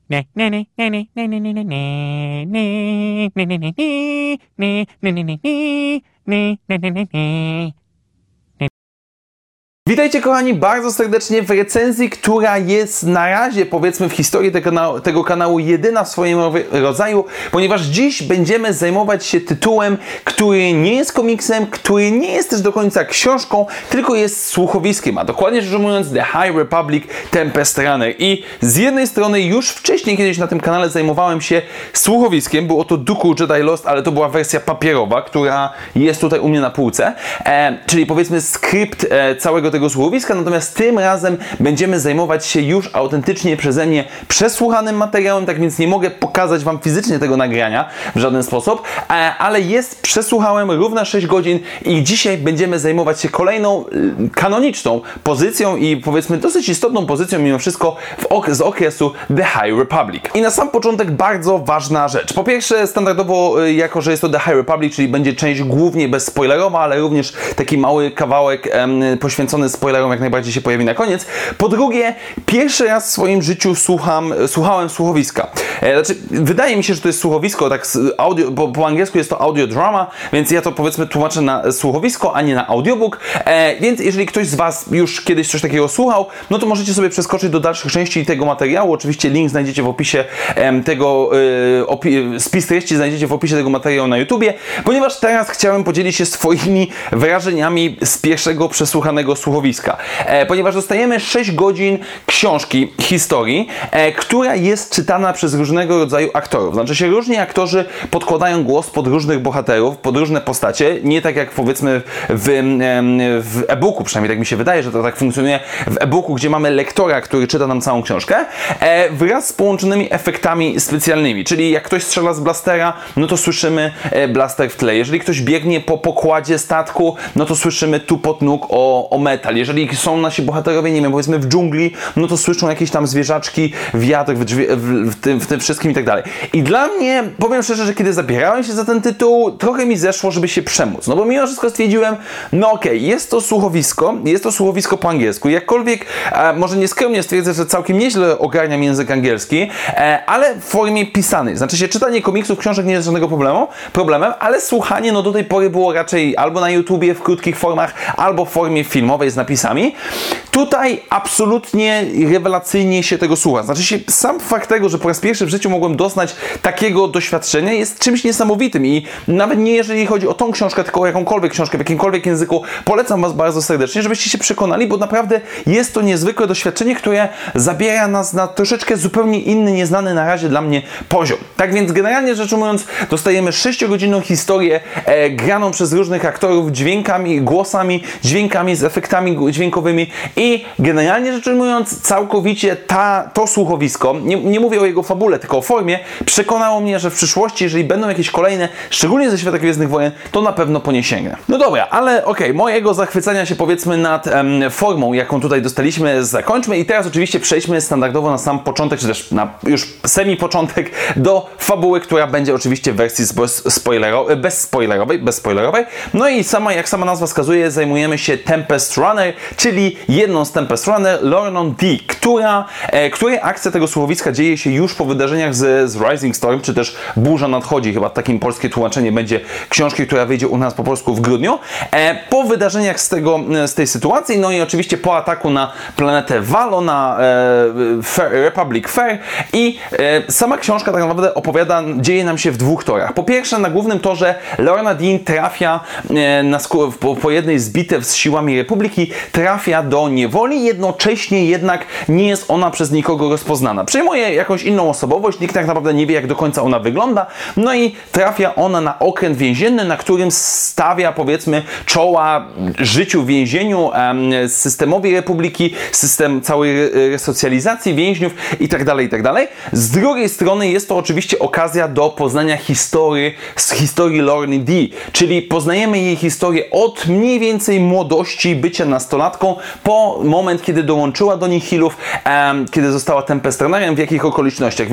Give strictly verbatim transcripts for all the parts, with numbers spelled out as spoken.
Witajcie kochani bardzo serdecznie w recenzji, która jest na razie, powiedzmy, w historii tego kanału, tego kanału jedyna w swoim rodzaju, ponieważ dziś będziemy zajmować się tytułem, który nie jest komiksem, który nie jest też do końca książką, tylko jest słuchowiskiem, a dokładnie rzecz ujmując The High Republic Tempest Runner. I z jednej strony już wcześniej kiedyś na tym kanale zajmowałem się słuchowiskiem, było to Dooku Jedi Lost, ale to była wersja papierowa, która jest tutaj u mnie na półce, e, czyli powiedzmy skrypt e, całego tego słuchowiska, natomiast tym razem będziemy zajmować się już autentycznie przeze mnie przesłuchanym materiałem, tak więc nie mogę pokazać wam fizycznie tego nagrania w żaden sposób, ale jest, przesłuchałem równe sześć godzin i dzisiaj będziemy zajmować się kolejną kanoniczną pozycją i powiedzmy dosyć istotną pozycją mimo wszystko w ok z okresu The High Republic. I na sam początek bardzo ważna rzecz. Po pierwsze, standardowo, jako że jest to The High Republic, czyli będzie część głównie bezspoilerowa, ale również taki mały kawałek em, poświęcony spoilerom jak najbardziej się pojawi na koniec. Po drugie, pierwszy raz w swoim życiu słucham, słuchałem słuchowiska. E, znaczy, wydaje mi się, że to jest słuchowisko, tak audio, bo po angielsku jest to audio drama, więc ja to powiedzmy tłumaczę na słuchowisko, a nie na audiobook. E, więc jeżeli ktoś z was już kiedyś coś takiego słuchał, no to możecie sobie przeskoczyć do dalszych części tego materiału. Oczywiście link znajdziecie w opisie em, tego, e, opi spis treści znajdziecie w opisie tego materiału na YouTubie, ponieważ teraz chciałem podzielić się swoimi wrażeniami z pierwszego przesłuchanego słuchowiska. E, ponieważ dostajemy sześć godzin książki, historii, e, która jest czytana przez różnego rodzaju aktorów. Znaczy się różni aktorzy podkładają głos pod różnych bohaterów, pod różne postacie, nie tak jak powiedzmy w, w e-booku, przynajmniej tak mi się wydaje, że to tak funkcjonuje w e-booku, gdzie mamy lektora, który czyta nam całą książkę, e, wraz z połączonymi efektami specjalnymi, czyli jak ktoś strzela z blastera, no to słyszymy e, blaster w tle. Jeżeli ktoś biegnie po pokładzie statku, no to słyszymy tupot nóg o, o metal. Jeżeli są nasi bohaterowie, nie wiem, powiedzmy w dżungli, no to słyszą jakieś tam zwierzaczki, wiatr w, drzwi, w, w, tym, w tym wszystkim i tak dalej. I dla mnie, powiem szczerze, że kiedy zabierałem się za ten tytuł, trochę mi zeszło, żeby się przemóc. No bo mimo wszystko stwierdziłem, no okej, okay, jest to słuchowisko, jest to słuchowisko po angielsku. Jakkolwiek, e, może nieskromnie stwierdzę, że całkiem nieźle ogarniam język angielski, e, ale w formie pisanej. Znaczy się czytanie komiksów, książek nie jest żadnego problemu, problemem, ale słuchanie no do tej pory było raczej albo na YouTubie w krótkich formach, albo w formie filmowej z napisami. Tutaj absolutnie rewelacyjnie się tego słucha. Znaczy się sam fakt tego, że po raz pierwszy w życiu mogłem doznać takiego doświadczenia jest czymś niesamowitym i nawet nie jeżeli chodzi o tą książkę, tylko o jakąkolwiek książkę w jakimkolwiek języku, polecam was bardzo serdecznie, żebyście się przekonali, bo naprawdę jest to niezwykłe doświadczenie, które zabiera nas na troszeczkę zupełnie inny, nieznany na razie dla mnie poziom. Tak więc generalnie rzecz ujmując, dostajemy sześciogodzinną historię e, graną przez różnych aktorów, dźwiękami, głosami, dźwiękami z efektami dźwiękowymi i generalnie rzecz ujmując całkowicie ta, to słuchowisko, nie, nie mówię o jego fabule, tylko o formie, przekonało mnie, że w przyszłości, jeżeli będą jakieś kolejne, szczególnie ze Świata Gwiezdnych Wojen, to na pewno po nie sięgnę. No dobra, ale okej, okay, mojego zachwycania się powiedzmy nad em, formą, jaką tutaj dostaliśmy, zakończmy i teraz oczywiście przejdźmy standardowo na sam początek, czy też na już semi-początek do fabuły, która będzie oczywiście w wersji spoilero bezspoilerowej, bezspoilerowej. No i sama, jak sama nazwa wskazuje, zajmujemy się Tempest Runner, czyli jedną z Tempest Runner, Lorenon D, która, e, której akcja tego słuchowiska dzieje się już po wydarzeniach z, z Rising Storm, czy też Burza nadchodzi, chyba takim polskie tłumaczenie będzie książki, która wyjdzie u nas po polsku w grudniu. E, po wydarzeniach z, tego, z tej sytuacji, no i oczywiście po ataku na planetę Valo, na e, Fair, Republic Fair i e, sama książka tak naprawdę opowiada, dzieje nam się w dwóch torach. Po pierwsze, na głównym torze Lorna Dean trafia e, na po, po jednej z bitew z siłami Republiki, trafia do niewoli, jednocześnie jednak nie jest ona przez nikogo rozpoznana. Przejmuje jakąś inną osobowość, nikt tak naprawdę nie wie, jak do końca ona wygląda, no i trafia ona na okręt więzienny, na którym stawia, powiedzmy, czoła życiu w więzieniu, um, systemowi Republiki, system całej resocjalizacji więźniów i tak dalej, i tak dalej. Z drugiej strony jest to oczywiście okazja do poznania historii, z historii Lorny D, czyli poznajemy jej historię od mniej więcej młodości, bycia nastolatką, po moment, kiedy dołączyła do Nihilów, um, kiedy została Tempest Runnerem, w jakich okolicznościach.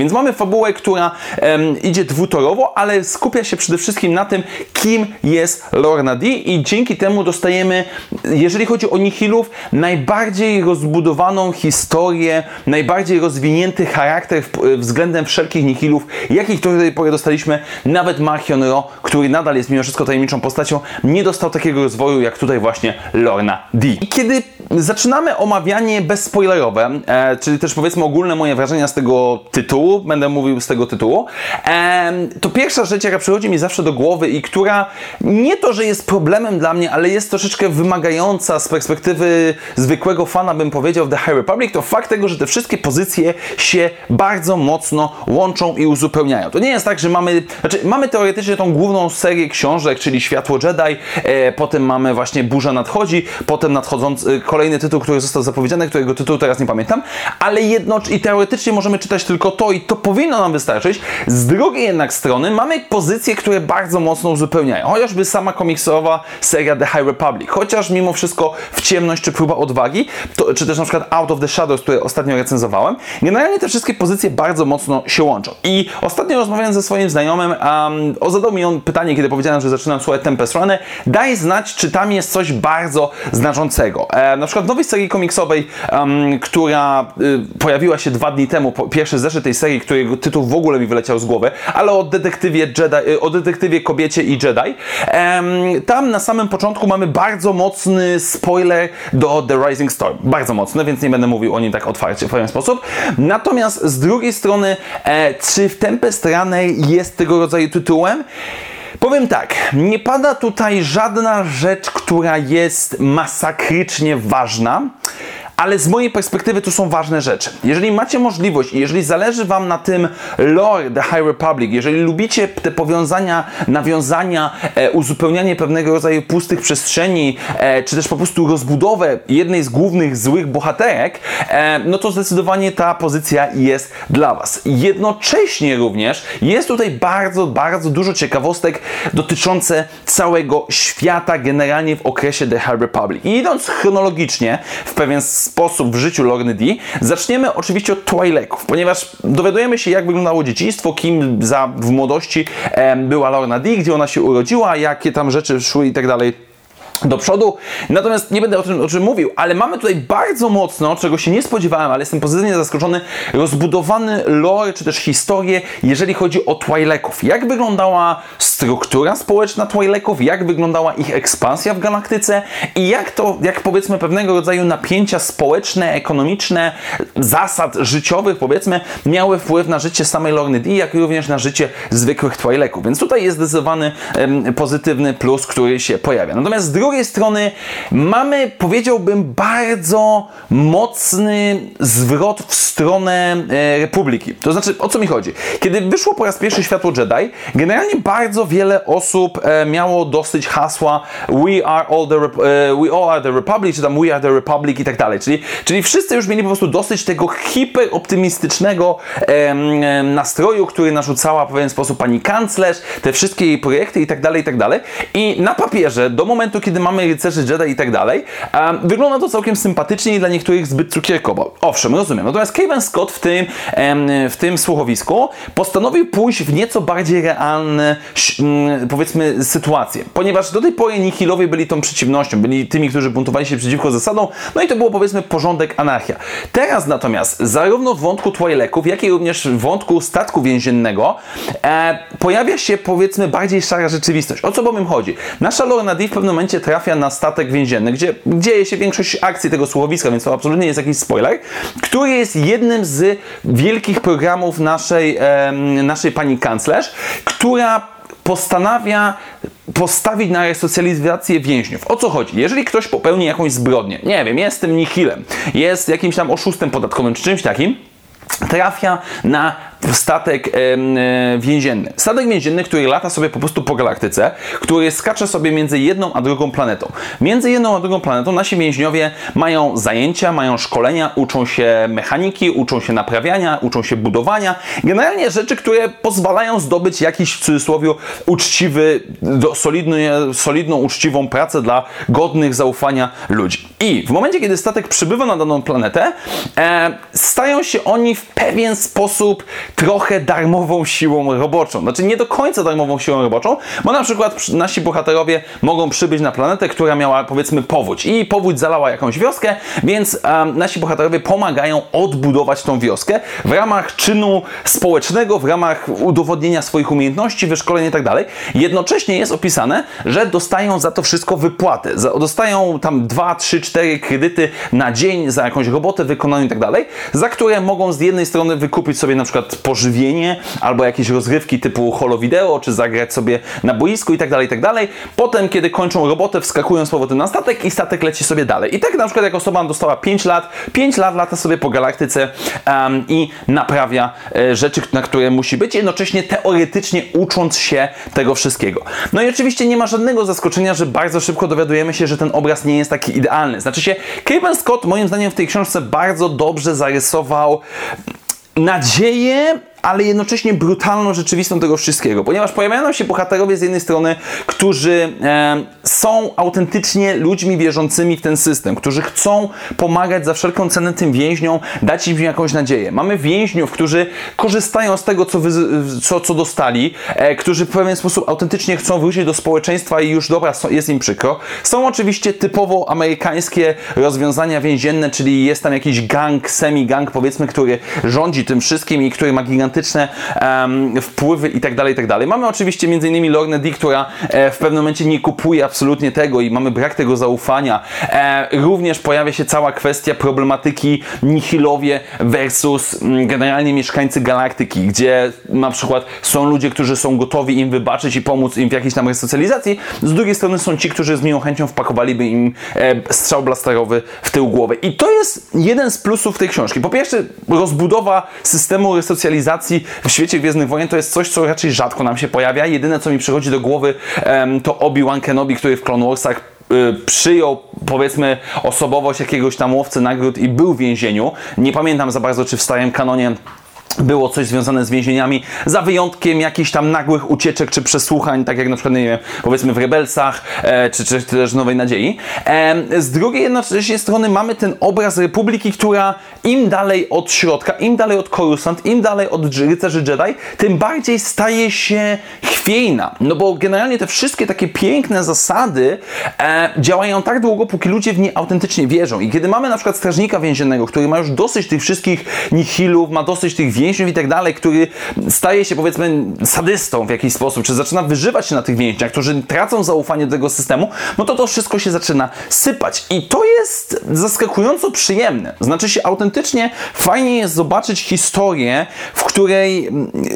Więc mamy fabułę, która em, idzie dwutorowo, ale skupia się przede wszystkim na tym, kim jest Lorna D i dzięki temu dostajemy, jeżeli chodzi o Nihilów, najbardziej rozbudowaną historię, najbardziej rozwinięty charakter względem wszelkich Nihilów, jakich do tej pory dostaliśmy. Nawet Marchion Ro, który nadal jest mimo wszystko tajemniczą postacią, nie dostał takiego rozwoju jak tutaj właśnie Lorna D. I kiedy zaczynamy omawianie bezspoilerowe, e, czyli też powiedzmy ogólne moje wrażenia z tego tytułu, będę mówił z tego tytułu, e, to pierwsza rzecz, jaka przychodzi mi zawsze do głowy i która nie to, że jest problemem dla mnie, ale jest troszeczkę wymagająca z perspektywy zwykłego fana, bym powiedział, w The High Republic, to fakt tego, że te wszystkie pozycje się bardzo mocno łączą i uzupełniają. To nie jest tak, że mamy, znaczy mamy teoretycznie tą główną serię książek, czyli Światło Jedi, e, potem mamy właśnie Burza Nadchodzi, potem nadchodzący kolejny tytuł, który został zapowiedziany, którego tytułu teraz nie pamiętam, ale jedno i teoretycznie możemy czytać tylko to i to powinno nam wystarczyć. Z drugiej jednak strony mamy pozycje, które bardzo mocno uzupełniają. Chociażby sama komiksowa seria The High Republic, chociaż mimo wszystko W ciemność czy Próba odwagi, to, czy też na przykład Out of the Shadows, które ostatnio recenzowałem. Generalnie te wszystkie pozycje bardzo mocno się łączą. I ostatnio rozmawiałem ze swoim znajomym, um, o zadał mi on pytanie, kiedy powiedziałem, że zaczynam słuchać Tempest Runner. Daj znać, czy tam jest coś bardzo znaczącego. E, na przykład w nowej serii komiksowej, um, która y, pojawiła się dwa dni temu, po, pierwszy zeszyt tej serii, którego tytuł w ogóle mi wyleciał z głowy, ale o detektywie Jedi, y, o detektywie kobiecie i Jedi. Um, tam na samym początku mamy bardzo mocny spoiler do The Rising Storm. Bardzo mocny, więc nie będę mówił o nim tak otwarcie w pewien sposób. Natomiast z drugiej strony, e, czy w Tempest Runner jest tego rodzaju tytułem? Powiem tak, nie pada tutaj żadna rzecz, która jest masakrycznie ważna, ale z mojej perspektywy to są ważne rzeczy. Jeżeli macie możliwość i jeżeli zależy wam na tym lore The High Republic, jeżeli lubicie te powiązania, nawiązania, e, uzupełnianie pewnego rodzaju pustych przestrzeni, e, czy też po prostu rozbudowę jednej z głównych złych bohaterek, e, no to zdecydowanie ta pozycja jest dla was. Jednocześnie również jest tutaj bardzo, bardzo dużo ciekawostek dotyczące całego świata generalnie w okresie The High Republic. I idąc chronologicznie w pewien sposób w życiu Lorny D, zaczniemy oczywiście od Twi'leków, ponieważ dowiadujemy się, jak wyglądało dzieciństwo, kim za, w młodości e, była Lorna D, gdzie ona się urodziła, jakie tam rzeczy szły i tak dalej do przodu. Natomiast nie będę o tym, o czym mówił, ale mamy tutaj bardzo mocno, czego się nie spodziewałem, ale jestem pozytywnie zaskoczony, rozbudowany lore, czy też historię, jeżeli chodzi o Twi'leków. Jak wyglądała struktura społeczna Twi'leków, jak wyglądała ich ekspansja w galaktyce i jak to, jak powiedzmy pewnego rodzaju napięcia społeczne, ekonomiczne, zasad życiowych, powiedzmy, miały wpływ na życie samej Lorny D, jak również na życie zwykłych Twi'leków. Więc tutaj jest zdecydowany um, pozytywny plus, który się pojawia. Natomiast z drugiej strony mamy, powiedziałbym, bardzo mocny zwrot w stronę e, Republiki. To znaczy, o co mi chodzi? Kiedy wyszło po raz pierwszy Światło Jedi, generalnie bardzo wiele osób e, miało dosyć hasła We are all the, e, we all are the Republic, czy tam We are the Republic i tak dalej. Czyli, czyli wszyscy już mieli po prostu dosyć tego hiperoptymistycznego e, nastroju, który narzucała w pewien sposób pani kanclerz, te wszystkie jej projekty i tak dalej, i tak dalej. I na papierze, do momentu, kiedy mamy rycerzy Jedi i tak dalej, um, wygląda to całkiem sympatycznie i dla niektórych zbyt cukierkowo. Owszem, rozumiem. Natomiast Kevin Scott w tym, um, w tym słuchowisku postanowił pójść w nieco bardziej realne, um, powiedzmy, sytuacje. Ponieważ do tej pory Nihilowie byli tą przeciwnością, byli tymi, którzy buntowali się przeciwko zasadom, no i to było, powiedzmy, porządek, anarchia. Teraz natomiast, zarówno w wątku Twi'leków, jak i również w wątku statku więziennego, e, pojawia się, powiedzmy, bardziej szara rzeczywistość. O co bowiem chodzi? Nasza Lorna D w pewnym momencie trafia na statek więzienny, gdzie dzieje się większość akcji tego słuchowiska, więc to absolutnie jest jakiś spoiler, który jest jednym z wielkich programów naszej, e, naszej pani kanclerz, która postanawia postawić na resocjalizację więźniów. O co chodzi? Jeżeli ktoś popełni jakąś zbrodnię, nie wiem, jest tym nihilem, jest jakimś tam oszustem podatkowym czy czymś takim, trafia na statek e, więzienny. Statek więzienny, który lata sobie po prostu po galaktyce, który skacze sobie między jedną a drugą planetą. Między jedną a drugą planetą nasi więźniowie mają zajęcia, mają szkolenia, uczą się mechaniki, uczą się naprawiania, uczą się budowania. Generalnie rzeczy, które pozwalają zdobyć jakiś, w cudzysłowie, uczciwy, do, solidny, solidną, uczciwą pracę dla godnych zaufania ludzi. I w momencie, kiedy statek przybywa na daną planetę, e, stają się oni w pewien sposób trochę darmową siłą roboczą. Znaczy nie do końca darmową siłą roboczą, bo na przykład nasi bohaterowie mogą przybyć na planetę, która miała, powiedzmy, powódź i powódź zalała jakąś wioskę, więc um, nasi bohaterowie pomagają odbudować tą wioskę w ramach czynu społecznego, w ramach udowodnienia swoich umiejętności, wyszkolenia i tak dalej. Jednocześnie jest opisane, że dostają za to wszystko wypłatę. Dostają tam dwa, trzy, cztery kredyty na dzień za jakąś robotę wykonaną i tak dalej, za które mogą z jednej strony wykupić sobie na przykład pożywienie albo jakieś rozgrywki typu holo wideo, czy zagrać sobie na boisku i tak dalej, i tak dalej. Potem, kiedy kończą robotę, wskakują z powrotem na statek i statek leci sobie dalej. I tak na przykład jak osoba dostała pięć lat, pięć lat lata sobie po galaktyce um, i naprawia e, rzeczy, na które musi być, jednocześnie teoretycznie ucząc się tego wszystkiego. No i oczywiście nie ma żadnego zaskoczenia, że bardzo szybko dowiadujemy się, że ten obraz nie jest taki idealny. Znaczy się, Cavan Scott moim zdaniem w tej książce bardzo dobrze zarysował nadzieję, ale jednocześnie brutalną rzeczywistość tego wszystkiego, ponieważ pojawiają się bohaterowie z jednej strony, którzy e, są autentycznie ludźmi wierzącymi w ten system, którzy chcą pomagać za wszelką cenę tym więźniom, dać im jakąś nadzieję. Mamy więźniów, którzy korzystają z tego, co, wy, co, co dostali, e, którzy w pewien sposób autentycznie chcą wrócić do społeczeństwa i już dobra, jest im przykro. Są oczywiście typowo amerykańskie rozwiązania więzienne, czyli jest tam jakiś gang, semi-gang, powiedzmy, który rządzi tym wszystkim i który ma gigantyczne Um, wpływy i tak dalej, i tak dalej. Mamy oczywiście między innymi Lorna Dee, która e, w pewnym momencie nie kupuje absolutnie tego i mamy brak tego zaufania. E, również pojawia się cała kwestia problematyki nihilowie versus m, generalnie mieszkańcy galaktyki, gdzie na przykład są ludzie, którzy są gotowi im wybaczyć i pomóc im w jakiejś tam resocjalizacji. Z drugiej strony są ci, którzy z miłą chęcią wpakowaliby im e, strzał blasterowy w tył głowy. I to jest jeden z plusów tej książki. Po pierwsze, rozbudowa systemu resocjalizacji w świecie Gwiezdnych Wojen to jest coś, co raczej rzadko nam się pojawia. Jedyne, co mi przychodzi do głowy, um, to Obi-Wan Kenobi, który w Clone Warsach y, przyjął, powiedzmy, osobowość jakiegoś tam łowcy nagród i był w więzieniu. Nie pamiętam za bardzo, czy w starym kanonie było coś związane z więzieniami, za wyjątkiem jakichś tam nagłych ucieczek czy przesłuchań, tak jak na przykład, nie wiem, powiedzmy w Rebelsach, e, czy, czy też Nowej Nadziei. E, z drugiej jednocześnie strony mamy ten obraz Republiki, która im dalej od środka, im dalej od Coruscant, im dalej od rycerzy Jedi, tym bardziej staje się chwiejna. No bo generalnie te wszystkie takie piękne zasady e, działają tak długo, póki ludzie w nie autentycznie wierzą. I kiedy mamy na przykład strażnika więziennego, który ma już dosyć tych wszystkich nihilów, ma dosyć tych więźniów i tak dalej, który staje się, powiedzmy, sadystą w jakiś sposób, czy zaczyna wyżywać się na tych więźniach, którzy tracą zaufanie do tego systemu, no to to wszystko się zaczyna sypać. I to jest zaskakująco przyjemne. Znaczy się, autentycznie fajnie jest zobaczyć historię, w której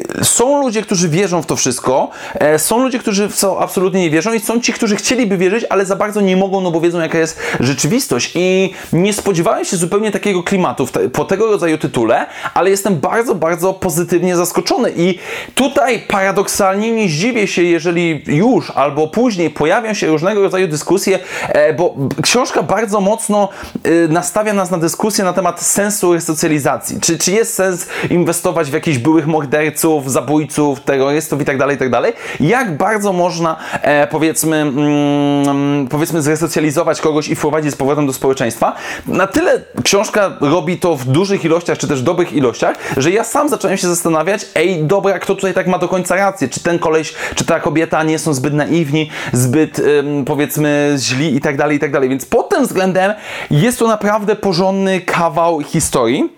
są ludzie, którzy wierzą w to wszystko, są ludzie, którzy w to absolutnie nie wierzą i są ci, którzy chcieliby wierzyć, ale za bardzo nie mogą, no bo wiedzą, jaka jest rzeczywistość. I nie spodziewałem się zupełnie takiego klimatu te, po tego rodzaju tytule, ale jestem bardzo, bardzo pozytywnie zaskoczony. I tutaj paradoksalnie nie zdziwię się, jeżeli już albo później pojawią się różnego rodzaju dyskusje, bo książka bardzo mocno nastawia nas na dyskusję na temat sensu resocjalizacji. Czy, czy jest sens inwestować w jakichś byłych morderców, zabójców, terrorystów i tak dalej, i tak dalej. Jak bardzo można, e, powiedzmy, mm, powiedzmy, zresocjalizować kogoś i wprowadzić z powrotem do społeczeństwa. Na tyle książka robi to w dużych ilościach, czy też dobrych ilościach, że ja sam zacząłem się zastanawiać, ej, dobra, kto tutaj tak ma do końca rację? Czy ten koleś, czy ta kobieta nie są zbyt naiwni, zbyt, ym, powiedzmy, źli i tak dalej, i tak dalej. Więc pod tym względem jest to naprawdę porządny kawał historii.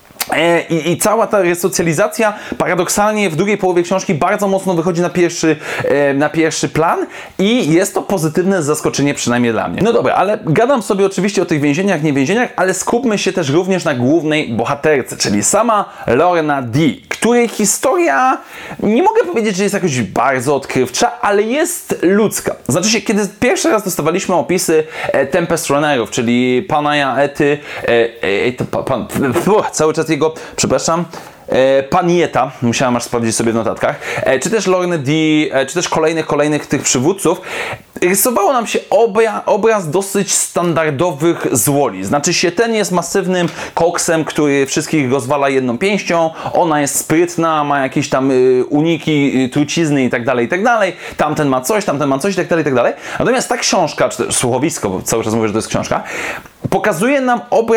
I, I cała ta resocjalizacja paradoksalnie w drugiej połowie książki bardzo mocno wychodzi na pierwszy, e, na pierwszy plan i jest to pozytywne zaskoczenie, przynajmniej dla mnie. No dobra, ale gadam sobie oczywiście o tych więzieniach, nie więzieniach, ale skupmy się też również na głównej bohaterce, czyli sama Lorna Dee, której historia, nie mogę powiedzieć, że jest jakoś bardzo odkrywcza, ale jest ludzka. Znaczy się, kiedy pierwszy raz dostawaliśmy opisy e, Tempest Runnerów, czyli Panaja Ety, e, e, to, pa, pan, pf, cały czas jego, przepraszam, e, Panieta, musiałem aż sprawdzić sobie w notatkach, e, czy też Lorna Dee, e, czy też kolejnych, kolejnych tych przywódców, rysowało nam się obra, obraz dosyć standardowych złoli. Znaczy się, ten jest masywnym koksem, który wszystkich rozwala jedną pięścią, ona jest sprytna, ma jakieś tam y, uniki, y, trucizny i tak dalej, i tak dalej, tamten ma coś, tamten ma coś i tak dalej, i tak dalej. Natomiast ta książka, czy też słuchowisko, bo cały czas mówię, że to jest książka, pokazuje nam obraz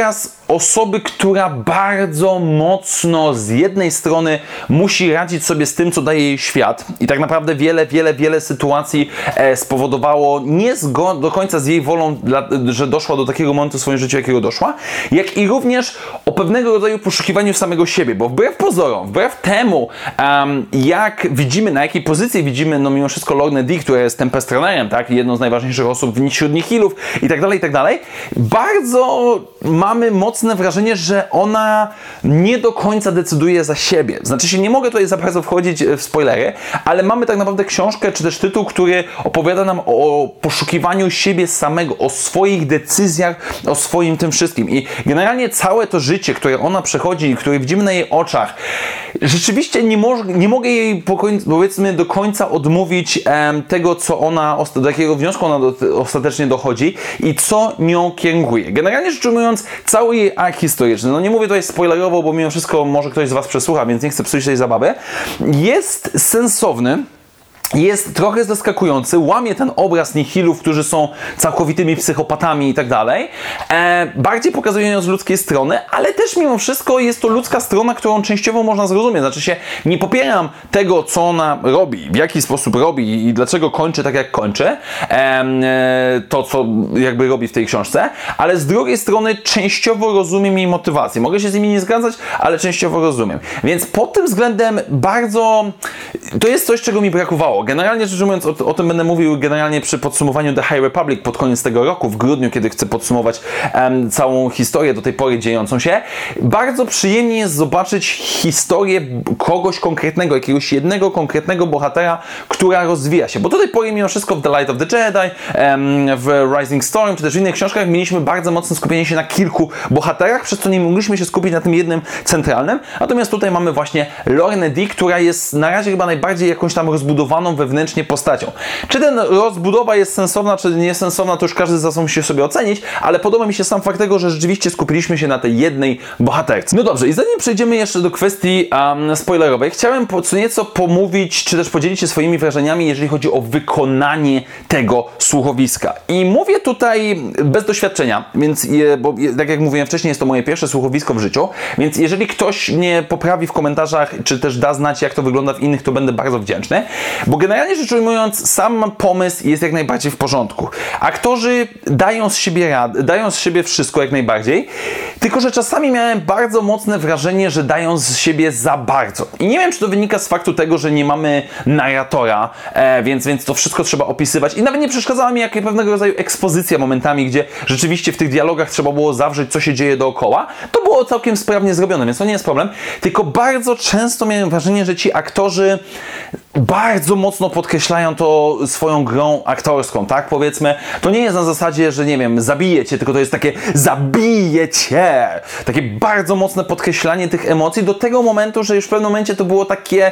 osoby, która bardzo mocno z jednej strony musi radzić sobie z tym, co daje jej świat i tak naprawdę wiele, wiele, wiele sytuacji e, spowodowało nie zgo- do końca z jej wolą, dla, że doszła do takiego momentu w swoim życiu, jakiego doszła, jak i również o pewnego rodzaju poszukiwaniu samego siebie, bo wbrew pozorom, wbrew temu, um, jak widzimy, na jakiej pozycji widzimy, no mimo wszystko Lornę Dee, która jest Tempest Runnerem, tak, jedną z najważniejszych osób wśród Nihilów i tak dalej, i tak dalej, bardzo mamy mocne wrażenie, że ona nie do końca decyduje za siebie. Znaczy się, nie mogę tutaj za bardzo wchodzić w spoilery, ale mamy tak naprawdę książkę, czy też tytuł, który opowiada nam o poszukiwaniu siebie samego, o swoich decyzjach, o swoim tym wszystkim. I generalnie całe to życie, które ona przechodzi, które widzimy na jej oczach, rzeczywiście nie, mo- nie mogę jej powiedzmy do końca odmówić em, tego, co ona, do jakiego wniosku ona do, ostatecznie dochodzi i co nią kieruje. Generalnie rzecz ujmując, cały jej ark historyczny, no nie mówię tutaj spoilerowo, bo mimo wszystko może ktoś z Was przesłucha, więc nie chcę psuć tej zabawy, jest sensowny. Jest trochę zaskakujący, łamie ten obraz nihilów, którzy są całkowitymi psychopatami i tak dalej, e, bardziej pokazuje ją z ludzkiej strony, ale też mimo wszystko jest to ludzka strona, którą częściowo można zrozumieć. Znaczy się, nie popieram tego, co ona robi, w jaki sposób robi i dlaczego kończy tak, jak kończy, e, e, to, co jakby robi w tej książce, ale z drugiej strony częściowo rozumiem jej motywację. Mogę się z nimi nie zgadzać, ale częściowo rozumiem. Więc pod tym względem bardzo... To jest coś, czego mi brakowało. Generalnie rzecz ujmując, o, o tym będę mówił generalnie przy podsumowaniu The High Republic pod koniec tego roku, w grudniu, kiedy chcę podsumować um, całą historię do tej pory dziejącą się. Bardzo przyjemnie jest zobaczyć historię kogoś konkretnego, jakiegoś jednego konkretnego bohatera, która rozwija się. Bo do tej pory mimo wszystko w The Light of the Jedi, um, w Rising Storm, czy też w innych książkach mieliśmy bardzo mocne skupienie się na kilku bohaterach, przez co nie mogliśmy się skupić na tym jednym centralnym. Natomiast tutaj mamy właśnie Lornę Dee, która jest na razie chyba najbardziej jakąś tam rozbudowaną wewnętrznie postacią. Czy ten rozbudowa jest sensowna, czy nie jest sensowna, to już każdy za musi sobie ocenić, ale podoba mi się sam fakt tego, że rzeczywiście skupiliśmy się na tej jednej bohaterce. No dobrze, i zanim przejdziemy jeszcze do kwestii um, spoilerowej, chciałem po, co nieco pomówić, czy też podzielić się swoimi wrażeniami, jeżeli chodzi o wykonanie tego słuchowiska. I mówię tutaj bez doświadczenia, więc je, bo tak jak mówiłem wcześniej, jest to moje pierwsze słuchowisko w życiu, więc jeżeli ktoś mnie poprawi w komentarzach, czy też da znać, jak to wygląda w innych, to będę bardzo wdzięczny, bo generalnie rzecz ujmując, sam pomysł jest jak najbardziej w porządku. Aktorzy dają z siebie rad, dają z siebie wszystko jak najbardziej, tylko że czasami miałem bardzo mocne wrażenie, że dają z siebie za bardzo. I nie wiem, czy to wynika z faktu tego, że nie mamy narratora, e, więc, więc to wszystko trzeba opisywać. I nawet nie przeszkadzała mi jakaś pewnego rodzaju ekspozycja momentami, gdzie rzeczywiście w tych dialogach trzeba było zawrzeć, co się dzieje dookoła. To było całkiem sprawnie zrobione, więc to nie jest problem. Tylko bardzo często miałem wrażenie, że ci aktorzy bardzo mocno podkreślają to swoją grą aktorską, tak? Powiedzmy, to nie jest na zasadzie, że nie wiem, zabiję cię, tylko to jest takie zabiję cię! Takie bardzo mocne podkreślanie tych emocji do tego momentu, że już w pewnym momencie to było takie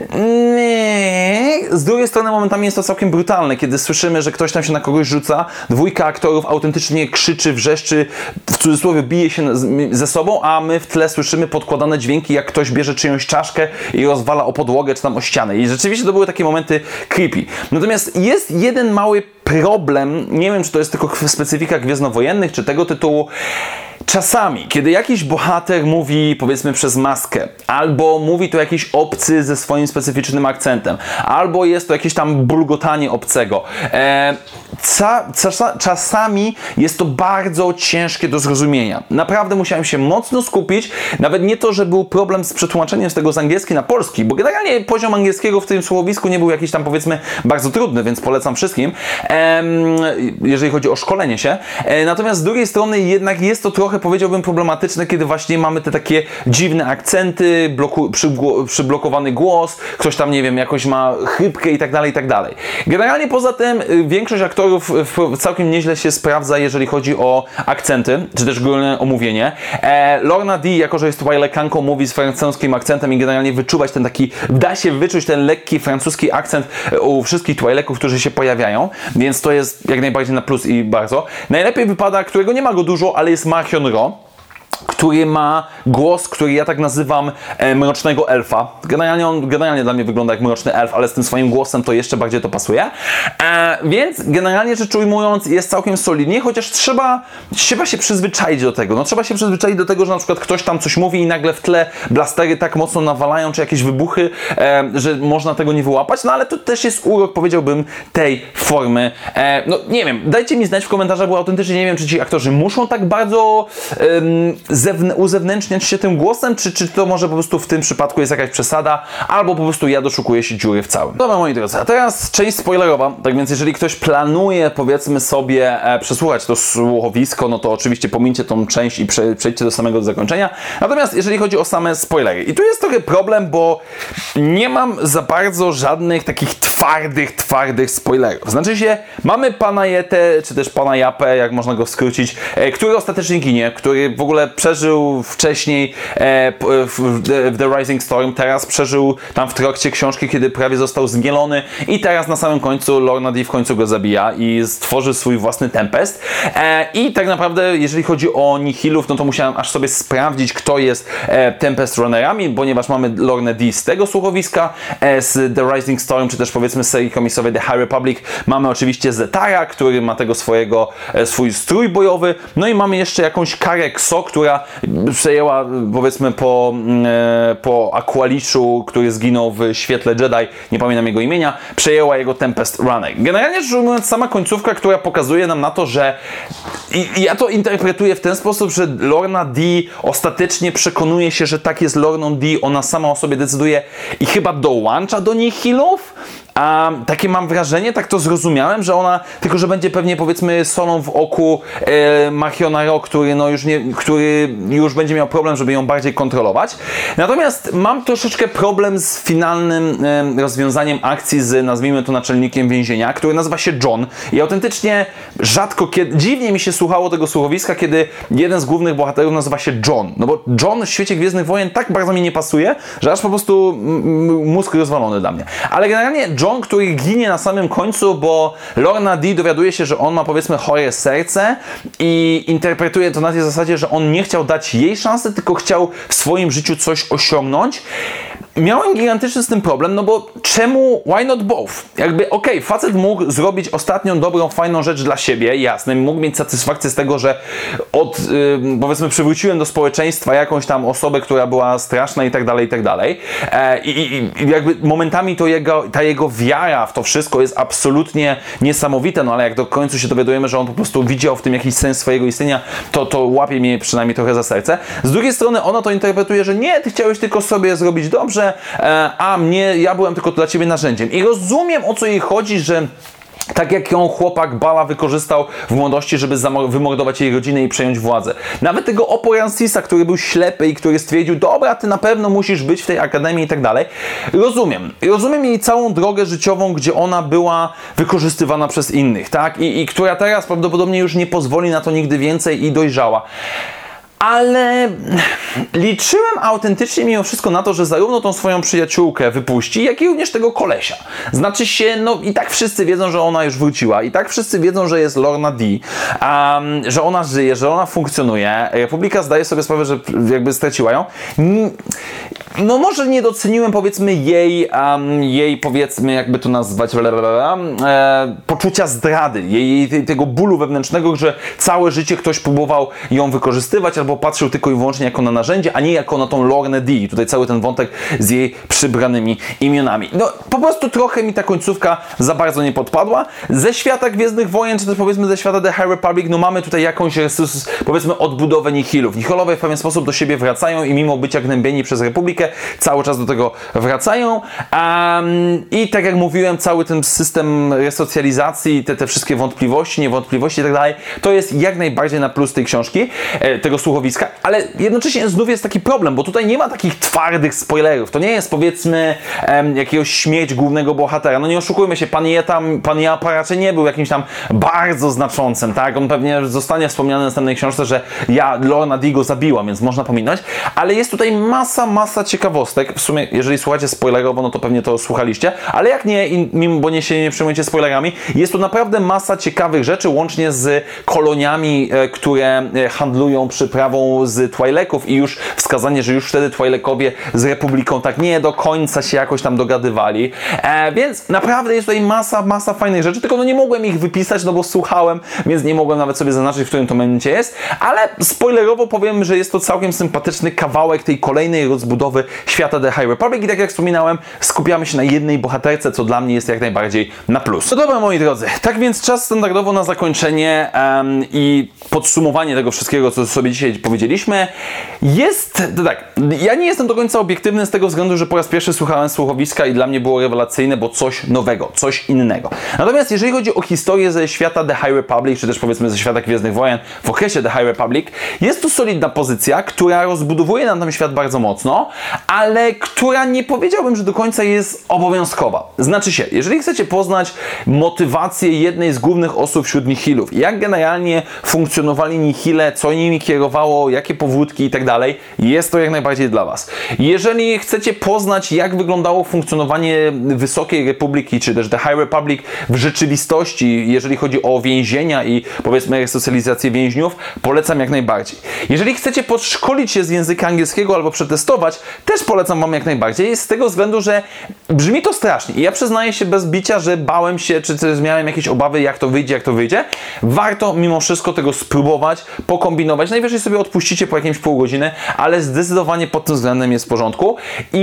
nie. Z drugiej strony momentami jest to całkiem brutalne, kiedy słyszymy, że ktoś tam się na kogoś rzuca, dwójka aktorów autentycznie krzyczy, wrzeszczy, w cudzysłowie bije się ze sobą, a my w tle słyszymy podkładane dźwięki, jak ktoś bierze czyjąś czaszkę i rozwala o podłogę, czy tam o ścianę. I rzeczywiście to były takie momenty creepy. Natomiast jest jeden mały problem, nie wiem, czy to jest tylko specyfika Gwiezdnowojennych, czy tego tytułu. Czasami, kiedy jakiś bohater mówi, powiedzmy, przez maskę, albo mówi to jakiś obcy ze swoim specyficznym akcentem, albo jest to jakieś tam bulgotanie obcego, e, ca, ca, czasami jest to bardzo ciężkie do zrozumienia. Naprawdę musiałem się mocno skupić, nawet nie to, że był problem z przetłumaczeniem z tego z angielski na polski, bo generalnie poziom angielskiego w tym słowisku nie był jakiś tam, powiedzmy, bardzo trudny, więc polecam wszystkim, e, jeżeli chodzi o szkolenie się. E, natomiast z drugiej strony jednak jest to trochę, powiedziałbym, problematyczne, kiedy właśnie mamy te takie dziwne akcenty, bloku, przygło, przyblokowany głos, ktoś tam, nie wiem, jakoś ma chrypkę i tak dalej, i tak dalej. Generalnie poza tym większość aktorów całkiem nieźle się sprawdza, jeżeli chodzi o akcenty, czy też ogólne omówienie. E, Lorna Dee, jako że jest Twi'lekanką, mówi z francuskim akcentem i generalnie wyczuwać ten taki, da się wyczuć ten lekki francuski akcent u wszystkich Twi'leków, którzy się pojawiają, więc to jest jak najbardziej na plus i bardzo. Najlepiej wypada, którego nie ma go dużo, ale jest Marchion Ro. który ma głos, który ja tak nazywam e, mrocznego elfa. Generalnie on generalnie dla mnie wygląda jak mroczny elf, ale z tym swoim głosem to jeszcze bardziej to pasuje. E, więc generalnie rzecz ujmując jest całkiem solidnie, chociaż trzeba, trzeba się przyzwyczaić do tego. No trzeba się przyzwyczaić do tego, że na przykład ktoś tam coś mówi i nagle w tle blastery tak mocno nawalają, czy jakieś wybuchy, e, że można tego nie wyłapać, no ale to też jest urok, powiedziałbym, tej formy. E, no nie wiem, dajcie mi znać w komentarzach, bo autentycznie nie wiem, czy ci aktorzy muszą tak bardzo e, uzewnętrzniać się tym głosem, czy, czy to może po prostu w tym przypadku jest jakaś przesada, albo po prostu ja doszukuję się dziury w całym. Dobra, moi drodzy, a teraz część spoilerowa, tak więc jeżeli ktoś planuje, powiedzmy sobie, e, przesłuchać to słuchowisko, no to oczywiście pomińcie tą część i prze, przejdźcie do samego zakończenia. Natomiast jeżeli chodzi o same spoilery, i tu jest trochę problem, bo nie mam za bardzo żadnych takich twardych, twardych spoilerów. Znaczy się, mamy pana Jetę, czy też pana Japę, jak można go skrócić, e, który ostatecznie ginie, który w ogóle przeżył wcześniej e, w, w The Rising Storm, teraz przeżył tam w trakcie książki, kiedy prawie został zmielony i teraz na samym końcu Lorna Dee w końcu go zabija i stworzy swój własny Tempest. E, I tak naprawdę, jeżeli chodzi o Nihilów, no to musiałem aż sobie sprawdzić, kto jest e, Tempest Runnerami, ponieważ mamy Lorna Dee z tego słuchowiska, e, z The Rising Storm, czy też powiedzmy z serii komiksowej The High Republic. Mamy oczywiście Zetara, który ma tego swojego, e, swój strój bojowy, no i mamy jeszcze jakąś Karę Kso, która przejęła, powiedzmy, po, e, po Aqualiszu, który zginął w świetle Jedi, nie pamiętam jego imienia, przejęła jego Tempest Runner. Generalnie rzecz ujmując, sama końcówka, która pokazuje nam na to, że i, i ja to interpretuję w ten sposób, że Lorna Dee ostatecznie przekonuje się, że tak jest Lorną Dee, ona sama o sobie decyduje i chyba dołącza do Nihilów. A takie mam wrażenie, tak to zrozumiałem, że ona, tylko że będzie pewnie, powiedzmy, solą w oku e, Marchiona Ro, który, no już nie, który już będzie miał problem, żeby ją bardziej kontrolować. Natomiast mam troszeczkę problem z finalnym e, rozwiązaniem akcji z, nazwijmy to, naczelnikiem więzienia, który nazywa się John. I autentycznie rzadko, kiedy, dziwnie mi się słuchało tego słuchowiska, kiedy jeden z głównych bohaterów nazywa się John. No bo John w świecie Gwiezdnych Wojen tak bardzo mi nie pasuje, że aż po prostu mózg rozwalony dla mnie. Ale generalnie John, który ginie na samym końcu, bo Lorna Dee dowiaduje się, że on ma, powiedzmy, chore serce i interpretuje to na tej zasadzie, że on nie chciał dać jej szansy, tylko chciał w swoim życiu coś osiągnąć. Miałem gigantyczny z tym problem, no bo czemu, why not both? Jakby, okej, okay, facet mógł zrobić ostatnią dobrą, fajną rzecz dla siebie, jasne, mógł mieć satysfakcję z tego, że od, yy, powiedzmy, przywróciłem do społeczeństwa jakąś tam osobę, która była straszna i tak dalej, i tak dalej. E, i, i jakby momentami to jego, ta jego wiara w to wszystko jest absolutnie niesamowita, no ale jak do końca się dowiadujemy, że on po prostu widział w tym jakiś sens swojego istnienia, to, to łapie mnie przynajmniej trochę za serce. Z drugiej strony ona to interpretuje, że nie, ty chciałeś tylko sobie zrobić dobrze, a mnie, ja byłem tylko dla ciebie narzędziem. I rozumiem, o co jej chodzi, że tak jak ją chłopak Bala wykorzystał w młodości, żeby wymordować jej rodzinę i przejąć władzę. Nawet tego Oppo Rancisa, który był ślepy i który stwierdził, dobra, ty na pewno musisz być w tej akademii i tak dalej. Rozumiem. Rozumiem jej całą drogę życiową, gdzie ona była wykorzystywana przez innych, tak? I, i która teraz prawdopodobnie już nie pozwoli na to nigdy więcej i dojrzała. Ale liczyłem autentycznie mimo wszystko na to, że zarówno tą swoją przyjaciółkę wypuści, jak i również tego kolesia. Znaczy się, no i tak wszyscy wiedzą, że ona już wróciła, i tak wszyscy wiedzą, że jest Lorna Dee, um, że ona żyje, że ona funkcjonuje. Republika zdaje sobie sprawę, że jakby straciła ją. No może nie doceniłem, powiedzmy, jej, um, jej powiedzmy, jakby to nazwać, blablabla, e, poczucia zdrady, jej, jej tego bólu wewnętrznego, że całe życie ktoś próbował ją wykorzystywać, albo patrzył tylko i wyłącznie jako na narzędzie, a nie jako na tą Lornę Dee. Tutaj cały ten wątek z jej przybranymi imionami. No po prostu trochę mi ta końcówka za bardzo nie podpadła. Ze świata Gwiezdnych Wojen, czy też powiedzmy ze świata The High Republic, no mamy tutaj jakąś, powiedzmy, odbudowę Nihilów. Nihilowie w pewien sposób do siebie wracają i mimo bycia gnębieni przez Republikę, cały czas do tego wracają. Um, I tak jak mówiłem, cały ten system resocjalizacji, te, te wszystkie wątpliwości, niewątpliwości i tak dalej, to jest jak najbardziej na plus tej książki, e, tego słuchowiska, ale jednocześnie znów jest taki problem, bo tutaj nie ma takich twardych spoilerów. To nie jest, powiedzmy, em, jakiegoś śmieć głównego bohatera. No nie oszukujmy się, pan Jeta, pan Japa raczej nie był jakimś tam bardzo znaczącym, tak? On pewnie zostanie wspomniany w następnej książce, że ja Lorna Dee go zabiła, więc można pominąć, ale jest tutaj masa, masa ciekawostek. W sumie, jeżeli słuchacie spoilerowo, no to pewnie to słuchaliście, ale jak nie, mimo, bo nie się nie przejmujecie spoilerami, jest tu naprawdę masa ciekawych rzeczy, łącznie z koloniami, e, które handlują przyprawami sprawą z Twi'leków i już wskazanie, że już wtedy Twi'lekowie z Republiką tak nie do końca się jakoś tam dogadywali. E, więc naprawdę jest tutaj masa, masa fajnych rzeczy, tylko no nie mogłem ich wypisać, no bo słuchałem, więc nie mogłem nawet sobie zaznaczyć, w którym to momencie jest, ale spoilerowo powiem, że jest to całkiem sympatyczny kawałek tej kolejnej rozbudowy świata The High Republic i tak jak wspominałem, skupiamy się na jednej bohaterce, co dla mnie jest jak najbardziej na plus. No dobra, moi drodzy, tak więc czas standardowo na zakończenie um, i podsumowanie tego wszystkiego, co sobie dzisiaj powiedzieliśmy. Jest, to tak, ja nie jestem do końca obiektywny z tego względu, że po raz pierwszy słuchałem słuchowiska i dla mnie było rewelacyjne, bo coś nowego, coś innego. Natomiast jeżeli chodzi o historię ze świata The High Republic, czy też powiedzmy ze świata Gwiezdnych Wojen w okresie The High Republic, jest to solidna pozycja, która rozbudowuje nam ten świat bardzo mocno, ale która nie powiedziałbym, że do końca jest obowiązkowa. Znaczy się, jeżeli chcecie poznać motywację jednej z głównych osób wśród Nihilów, jak generalnie funkcjonowali Nihile, co nimi kierowało, jakie powódki i tak dalej, jest to jak najbardziej dla Was. Jeżeli chcecie poznać, jak wyglądało funkcjonowanie Wysokiej Republiki, czy też The High Republic w rzeczywistości, jeżeli chodzi o więzienia i powiedzmy resocjalizację więźniów, polecam jak najbardziej. Jeżeli chcecie podszkolić się z języka angielskiego albo przetestować, też polecam Wam jak najbardziej, z tego względu, że brzmi to strasznie i ja przyznaję się bez bicia, że bałem się, czy też miałem jakieś obawy, jak to wyjdzie, jak to wyjdzie. Warto mimo wszystko tego spróbować, pokombinować. Najwyżej sobie odpuścicie po jakimś pół godziny, ale zdecydowanie pod tym względem jest w porządku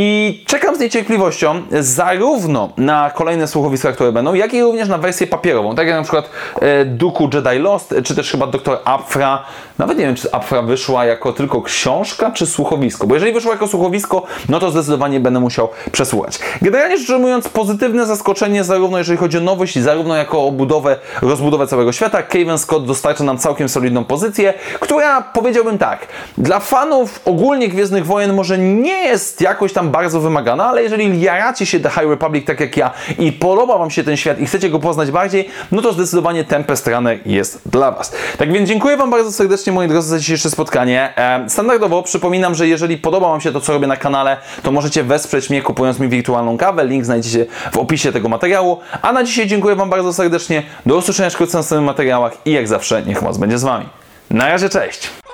i czekam z niecierpliwością zarówno na kolejne słuchowiska, które będą, jak i również na wersję papierową. Tak jak na przykład e, Dooku Jedi Lost, czy też chyba doktor Aphra. Nawet nie wiem, czy Aphra wyszła jako tylko książka, czy słuchowisko, bo jeżeli wyszło jako słuchowisko, no to zdecydowanie będę musiał przesłuchać. Generalnie rzecz ujmując, pozytywne zaskoczenie, zarówno jeżeli chodzi o nowość, zarówno jako o budowę, rozbudowę całego świata. Cavan Scott dostarcza nam całkiem solidną pozycję, która, powiedziałbym tak, dla fanów ogólnie Gwiezdnych Wojen może nie jest jakoś tam bardzo wymagana, ale jeżeli jaracie się The High Republic tak jak ja i podoba Wam się ten świat i chcecie go poznać bardziej, no to zdecydowanie Tempest Runner jest dla Was. Tak więc dziękuję Wam bardzo serdecznie, moi drodzy, za dzisiejsze spotkanie. Standardowo przypominam, że jeżeli podoba Wam się to, co robię na kanale, to możecie wesprzeć mnie kupując mi wirtualną kawę. Link znajdziecie w opisie tego materiału. A na dzisiaj dziękuję Wam bardzo serdecznie. Do usłyszenia wkrótce w następnych materiałach i jak zawsze niech Moc będzie z Wami. Na razie, cześć!